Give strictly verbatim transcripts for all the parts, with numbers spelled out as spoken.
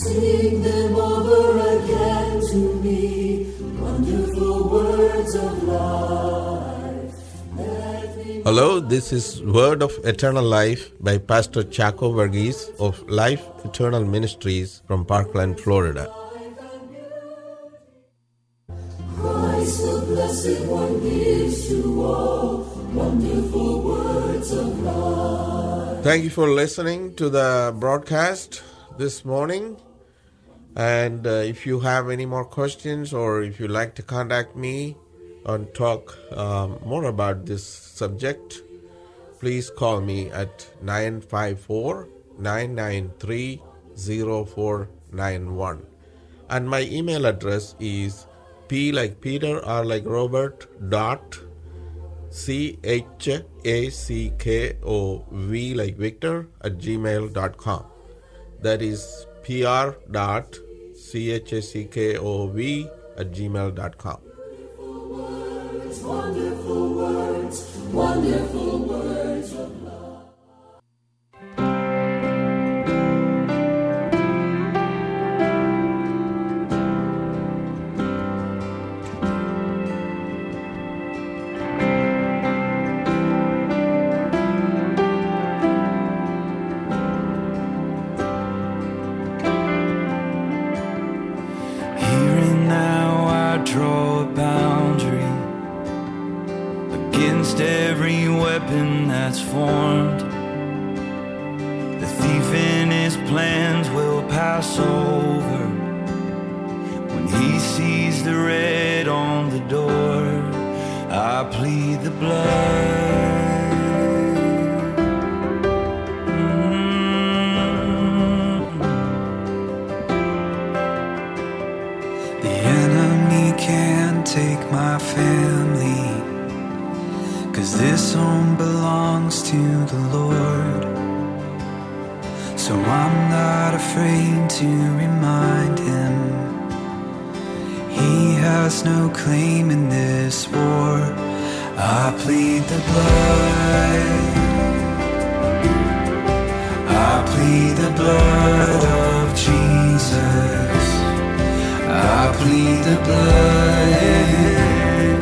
sing them over again to me, wonderful words of life. Hello, this is Word of Eternal Life by Pastor Chaco Verghese of Life Eternal Ministries from Parkland, Florida. Christ, the Blessed One, gives to all wonderful words of life. Thank you for listening to the broadcast this morning. And uh, if you have any more questions or if you'd like to contact me and talk um, more about this subject, please call me at nine five four, nine nine three, zero four nine one. And my email address is P like Peter, R like Robert, dot C H A C K O V like Victor at gmail dot com. That is P R dot C H A C K O V at gmail dot com. Wonderful words, wonderful words of love. Here and now I draw a boundary against every weapon that's formed. The thief in his plans will pass over when he sees the red on the door. I plead the blood. Mm. The enemy can't take my family, 'cause this home belongs to the Lord. So I'm not afraid to remind him he has no claim in this war. I plead the blood. I plead the blood of Jesus. I plead the blood.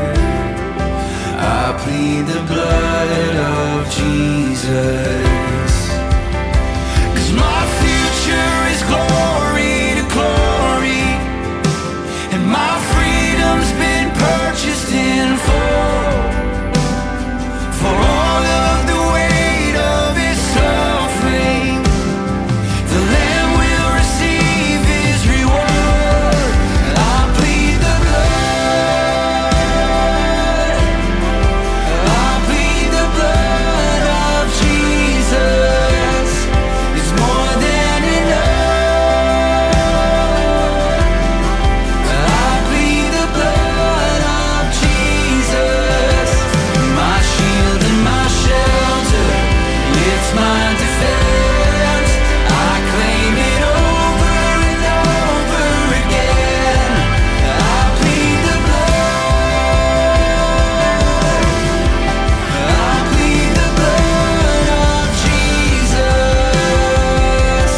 I plead the blood of Jesus. 'Cause my future is glory to glory, and my freedom's been purchased in full. For all of the weight of his suffering, the Lamb will receive his reward. I plead the blood. I plead the blood of Jesus. It's more than enough. I plead the blood of Jesus. My shield and my shelter, it's my defense. I claim it over and over again. I plead the blood. I plead the blood of Jesus.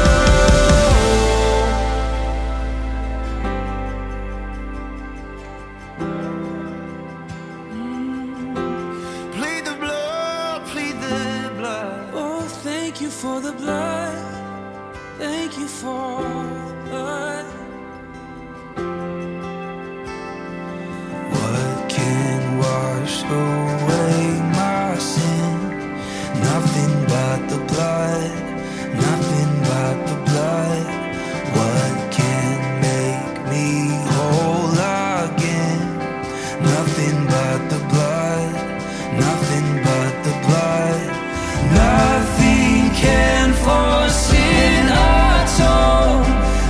Plead the blood, plead the blood. Oh, thank you for the blood. Thank you for the blood. What can wash away my sin? Nothing but the blood. Nothing but the blood. What can make me whole again? Nothing but the blood. Nothing but the blood. Nothing can for sin atone.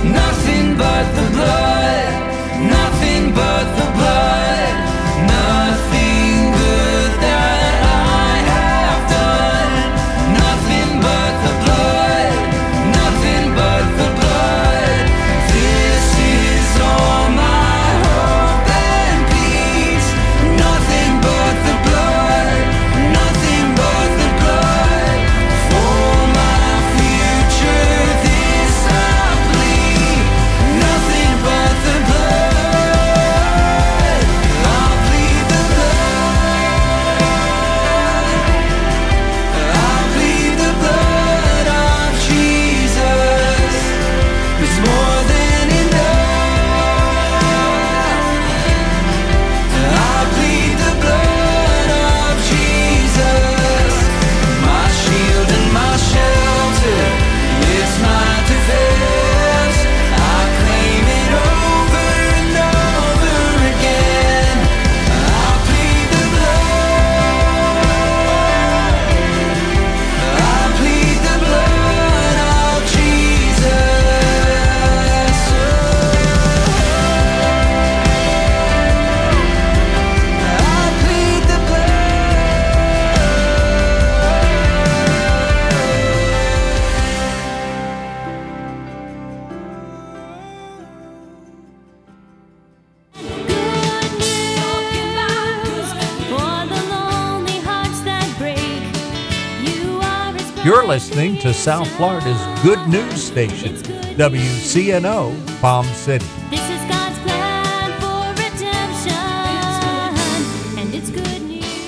You're listening to South Florida's good news station, W C N O Palm City. This is God's plan for redemption, and it's good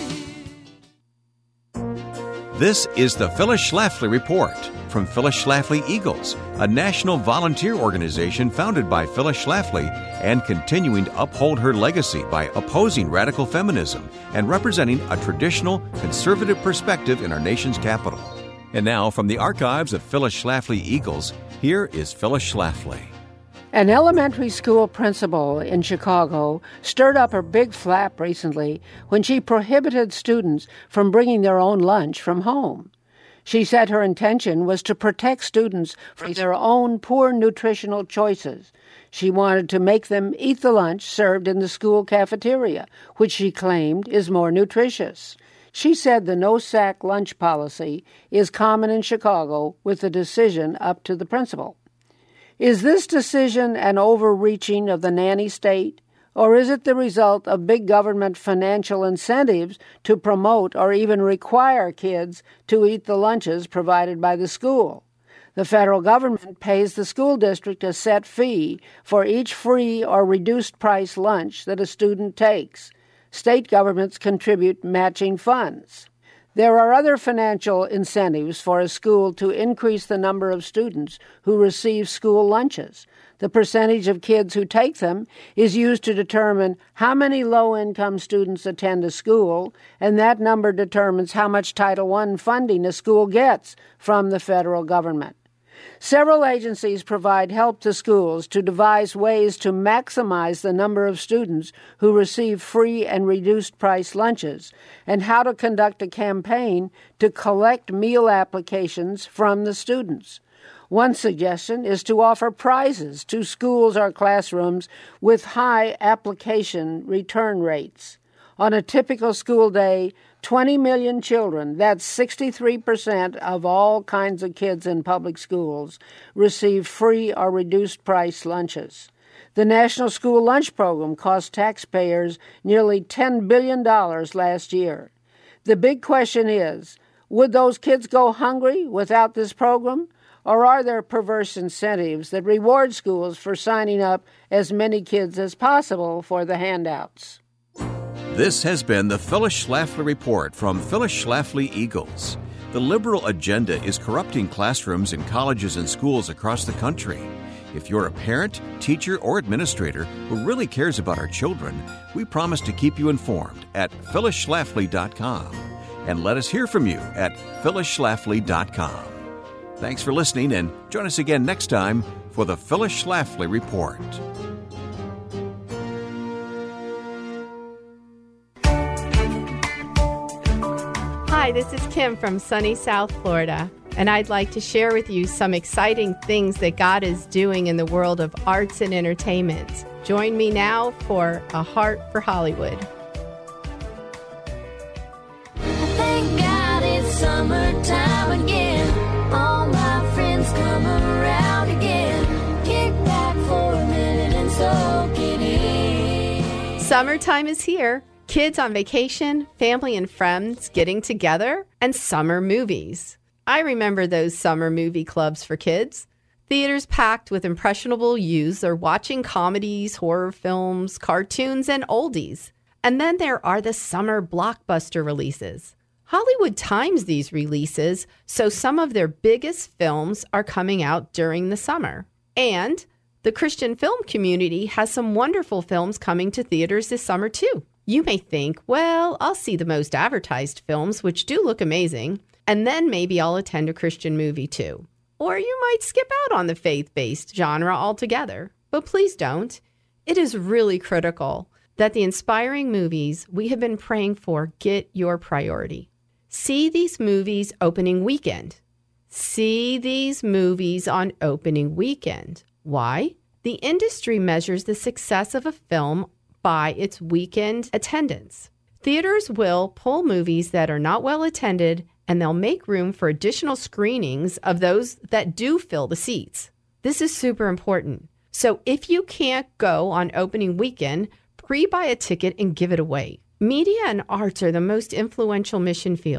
news. This is the Phyllis Schlafly Report from Phyllis Schlafly Eagles, a national volunteer organization founded by Phyllis Schlafly and continuing to uphold her legacy by opposing radical feminism and representing a traditional conservative perspective in our nation's capital. And now, from the archives of Phyllis Schlafly Eagles, here is Phyllis Schlafly. An elementary school principal in Chicago stirred up her big flap recently when she prohibited students from bringing their own lunch from home. She said her intention was to protect students from their own poor nutritional choices. She wanted to make them eat the lunch served in the school cafeteria, which she claimed is more nutritious. She said the no-sack lunch policy is common in Chicago, with the decision up to the principal. Is this decision an overreaching of the nanny state, or is it the result of big government financial incentives to promote or even require kids to eat the lunches provided by the school? The federal government pays the school district a set fee for each free or reduced-price lunch that a student takes. State governments contribute matching funds. There are other financial incentives for a school to increase the number of students who receive school lunches. The percentage of kids who take them is used to determine how many low-income students attend a school, and that number determines how much Title one funding a school gets from the federal government. Several agencies provide help to schools to devise ways to maximize the number of students who receive free and reduced-price lunches, and how to conduct a campaign to collect meal applications from the students. One suggestion is to offer prizes to schools or classrooms with high application return rates. On a typical school day, twenty million children, that's sixty-three percent of all kinds of kids in public schools, receive free or reduced-price lunches. The National School Lunch Program cost taxpayers nearly ten billion dollars last year. The big question is, would those kids go hungry without this program? Or are there perverse incentives that reward schools for signing up as many kids as possible for the handouts? This has been the Phyllis Schlafly Report from Phyllis Schlafly Eagles. The liberal agenda is corrupting classrooms in colleges and schools across the country. If you're a parent, teacher, or administrator who really cares about our children, we promise to keep you informed at phyllis schlafly dot com. And let us hear from you at phyllis schlafly dot com. Thanks for listening, and join us again next time for the Phyllis Schlafly Report. Hi, this is Kim from sunny South Florida, and I'd like to share with you some exciting things that God is doing in the world of arts and entertainment. Join me now for A Heart for Hollywood. Thank God it's summertime again. All my friends come around again. Kick back for a minute and soak it in. Summertime is here. Kids on vacation, family and friends getting together, and summer movies. I remember those summer movie clubs for kids. Theaters packed with impressionable youths are watching comedies, horror films, cartoons, and oldies. And then there are the summer blockbuster releases. Hollywood times these releases, so some of their biggest films are coming out during the summer. And the Christian film community has some wonderful films coming to theaters this summer too. You may think, well, I'll see the most advertised films, which do look amazing, and then maybe I'll attend a Christian movie too. Or you might skip out on the faith-based genre altogether. But please don't. It is really critical that the inspiring movies we have been praying for get your priority. See these movies opening weekend. See these movies on opening weekend. Why? The industry measures the success of a film by its weekend attendance. Theaters will pull movies that are not well attended, and they'll make room for additional screenings of those that do fill the seats. This is super important. So if you can't go on opening weekend, pre-buy a ticket and give it away. Media and arts are the most influential mission fields.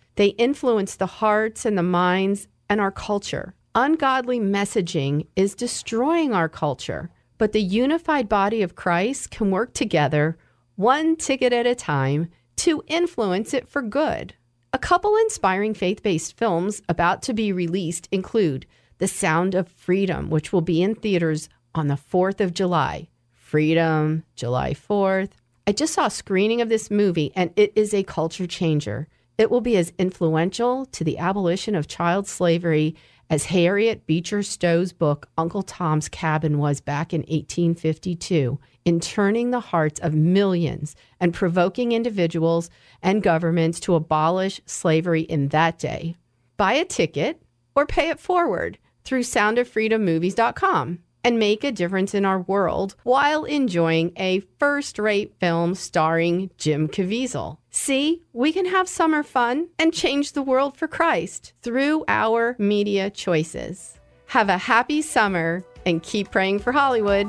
They influence the hearts and the minds and our culture. Ungodly messaging is destroying our culture, but the unified body of Christ can work together, one ticket at a time, to influence it for good. A couple inspiring faith-based films about to be released include The Sound of Freedom, which will be in theaters on the fourth of July. Freedom, July fourth. I just saw a screening of this movie, and it is a culture changer. It will be as influential to the abolition of child slavery as Harriet Beecher Stowe's book, Uncle Tom's Cabin, was back in eighteen fifty-two, in turning the hearts of millions and provoking individuals and governments to abolish slavery in that day. Buy a ticket or pay it forward through sound of freedom movies dot com and make a difference in our world while enjoying a first-rate film starring Jim Caviezel. See, we can have summer fun and change the world for Christ through our media choices. Have a happy summer and keep praying for Hollywood.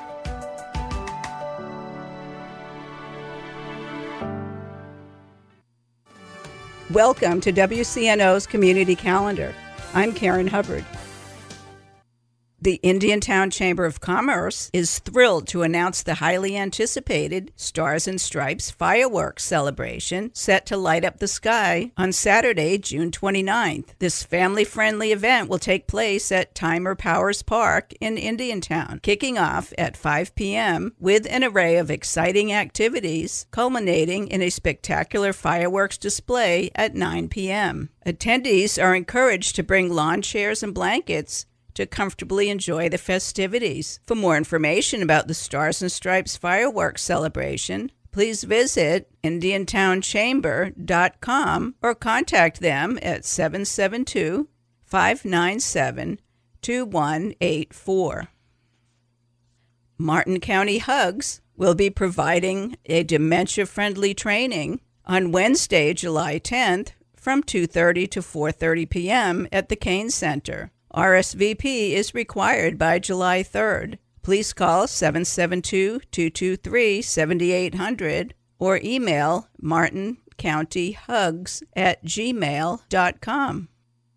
Welcome to W C N O's Community Calendar. I'm Karen Hubbard. The Indiantown Chamber of Commerce is thrilled to announce the highly anticipated Stars and Stripes fireworks celebration set to light up the sky on Saturday, June twenty-ninth. This family-friendly event will take place at Timer Powers Park in Indiantown, kicking off at five p.m. with an array of exciting activities, culminating in a spectacular fireworks display at nine p.m. Attendees are encouraged to bring lawn chairs and blankets to comfortably enjoy the festivities. For more information about the Stars and Stripes fireworks celebration, please visit indiantown chamber dot com or contact them at seven seven two, five nine seven, two one eight four. Martin County Hugs will be providing a dementia-friendly training on Wednesday, July tenth from two thirty to four thirty p.m. at the Kane Center. R S V P is required by July third. Please call seven seven two, two two three, seven eight zero zero or email martin county hugs at gmail dot com.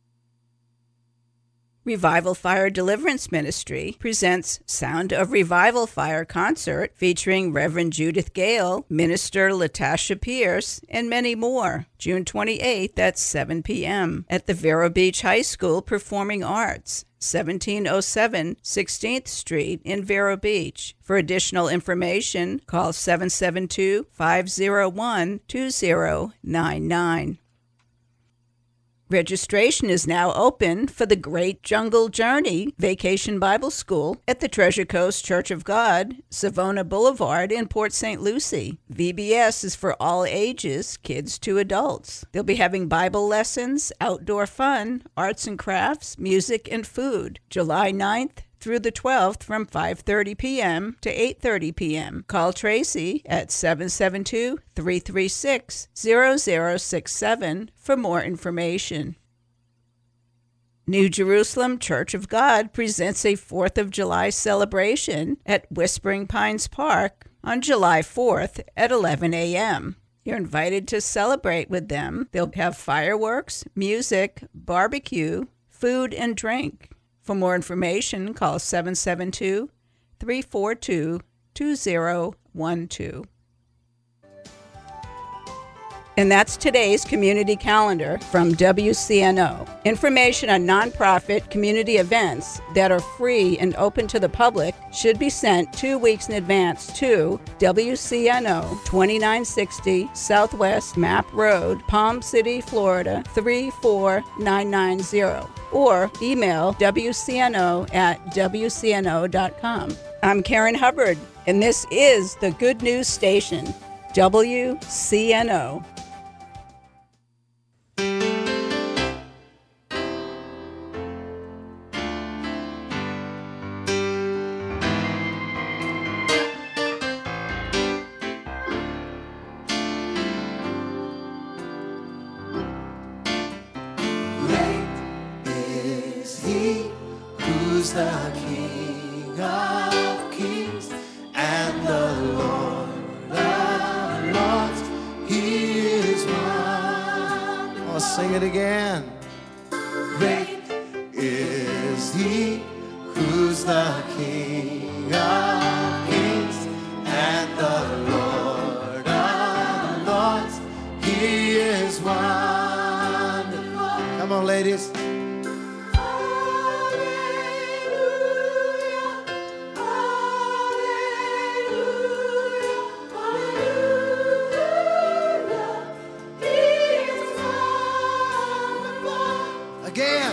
Revival Fire Deliverance Ministry presents Sound of Revival Fire concert featuring Reverend Judith Gale, Minister Latasha Pierce, and many more. June twenty-eighth at seven p.m. at the Vero Beach High School Performing Arts, seventeen oh seven sixteenth Street in Vero Beach. For additional information, call seven seven two, five oh one, two oh nine nine. Registration is now open for the Great Jungle Journey Vacation Bible School at the Treasure Coast Church of God, Savona Boulevard in Port Saint Lucie. V B S is for all ages, kids to adults. They'll be having Bible lessons, outdoor fun, arts and crafts, music, and food. July ninth through the twelfth from five thirty p.m. to eight thirty p.m. Call Tracy at seven seven two, three three six, zero zero six seven for more information. New Jerusalem Church of God presents a fourth of July celebration at Whispering Pines Park on July fourth at eleven a.m. You're invited to celebrate with them. They'll have fireworks, music, barbecue, food, and drink. For more information, call seven seven two, three four two, two zero one two. And that's today's community calendar from W C N O. Information on nonprofit community events that are free and open to the public should be sent two weeks in advance to W C N O, twenty-nine sixty Southwest Map Road, Palm City, Florida, three four nine nine zero, or email W C N O at W C N O dot com. I'm Karen Hubbard, and this is the Good News Station, W C N O. Who's the King of Kings and the Lord of Lords? He Sing it again. Great is he who's the King of kings and the Lord of lords. He is wonderful. Come on, ladies. Again.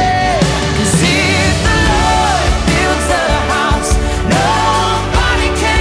Nobody can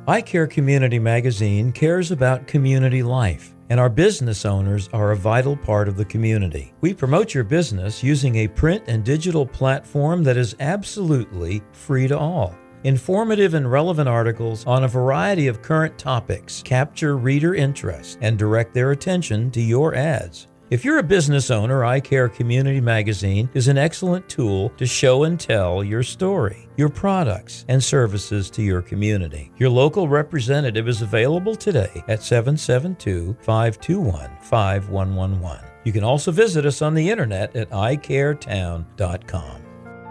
iCare Community Magazine cares about community life, and our business owners are a vital part of the community. We promote your business using a print and digital platform that is absolutely free to all. Informative and relevant articles on a variety of current topics capture reader interest and direct their attention to your ads. If you're a business owner, iCare Community Magazine is an excellent tool to show and tell your story, your products, and services to your community. Your local representative is available today at seven seven two, five two one, five one one one. You can also visit us on the internet at i care town dot com.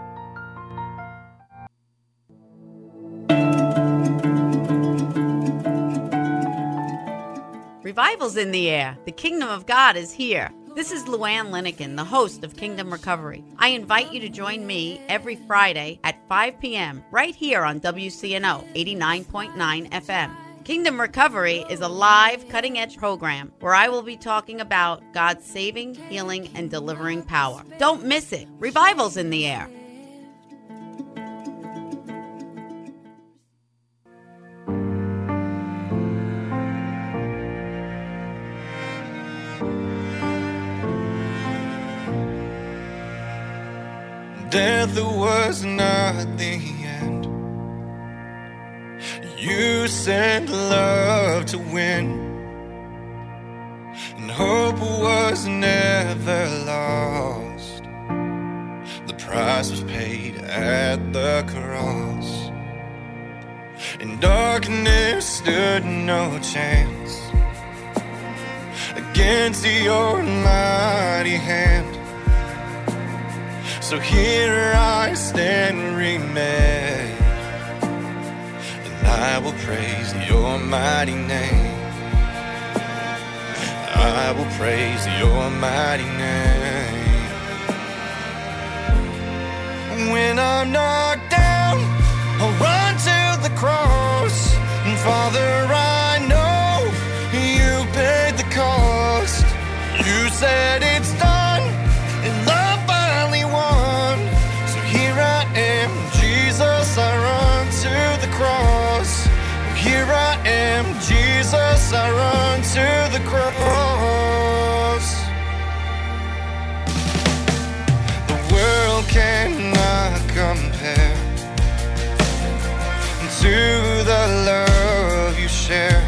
Revival's in the air. The kingdom of God is here. This is Luann Linekin, the host of Kingdom Recovery. I invite you to join me every Friday at five p.m. right here on W C N O eighty-nine point nine F M. Kingdom Recovery is a live, cutting-edge program where I will be talking about God's saving, healing, and delivering power. Don't miss it. Revival's in the air. Death was not the end. You sent love to win, and hope was never lost. The price was paid at the cross, and darkness stood no chance against your mighty hand. So here I stand remade, and I will praise your mighty name. I will praise your mighty name. When I'm knocked down, I'll run to the cross. And Father, I know you paid the cost. You said it's done, and love finally won. So here I am, Jesus, I run to the cross. Here I am, Jesus, I run to the cross. The world cannot compare to the love you share.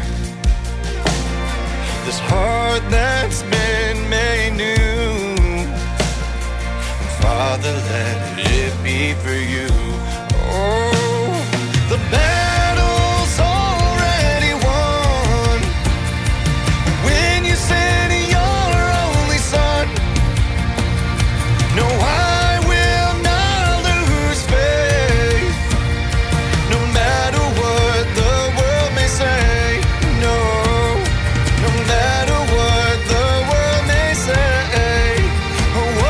This heart that's been made new, Father, let it be for you. Oh, the battle's already won when you sent your only son. No, I will not lose faith, no matter what the world may say. No, no matter what the world may say. Oh,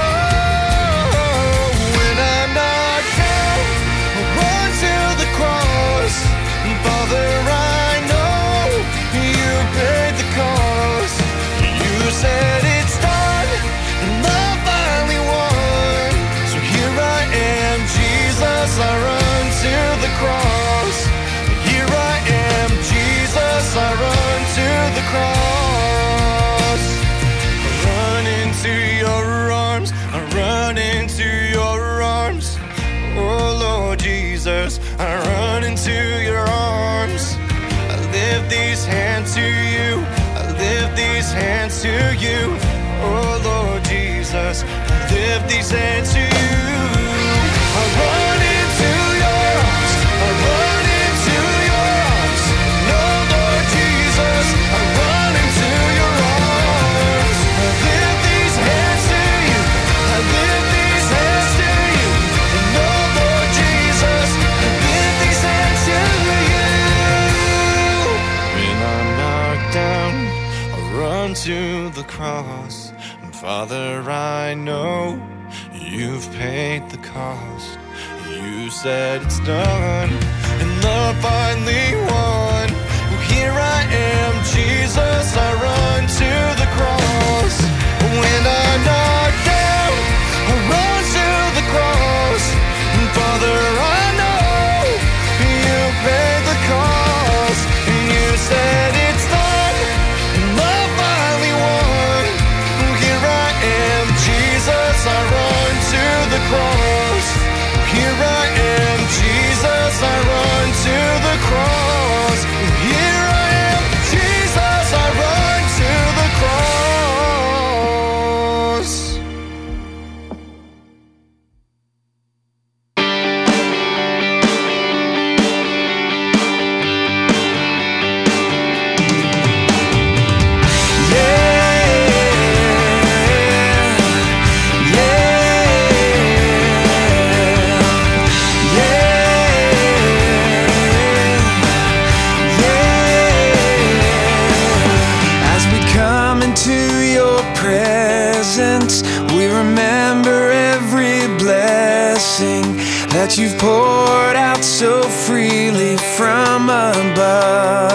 when I'm knocked down, I run to the cross. Father, I know you paid the cost. You said it's done, and love finally won. So here I am, Jesus, I run to the cross. Here I am, Jesus, I run to the cross. I run into your arms, I run into your arms. Oh Lord Jesus, I run into your arms. I lift these hands to you, I lift these hands to you. Oh Lord Jesus, I lift these hands to you. I run into your arms, I run into your arms. No, Lord Jesus, I run into your arms. I lift these hands to you, I lift these hands to you. No, Lord Jesus, I lift these hands to you. When I'm knocked down, I run to the cross. And Father, I know you've paid the cost. You said it's done, and love finally won. Well, here I am, Jesus, I run to the cross. When I'm knocked down, I run to the cross. And Father, I know you paid the cost. that you've poured out so freely from above.